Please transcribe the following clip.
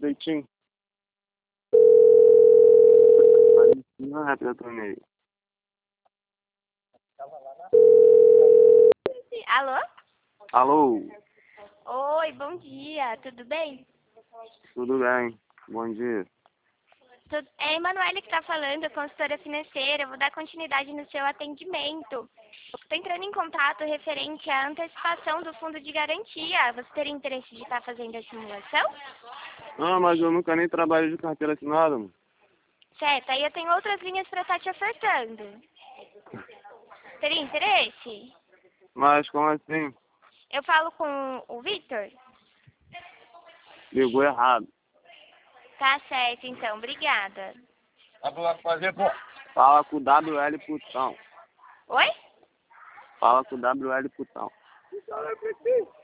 feitinho. Não é pra torneio. Alô? Alô, Oi, bom dia, tudo bem? tudo bem? Bom dia. É a Emanuele que está falando, consultora financeira. Eu vou dar continuidade no seu atendimento. Estou entrando em contato referente à antecipação do fundo de garantia. Você teria interesse de estar fazendo a simulação? Ah, mas eu nunca nem trabalhei de carteira assinada, mano. Certo, aí eu tenho outras linhas para estar te ofertando. Teria interesse? Mas como assim? Eu falo com o Victor? Ligou errado. Tá certo, então. Obrigada. Fala com o WL Putão. Oi? Fala com o WL Putão.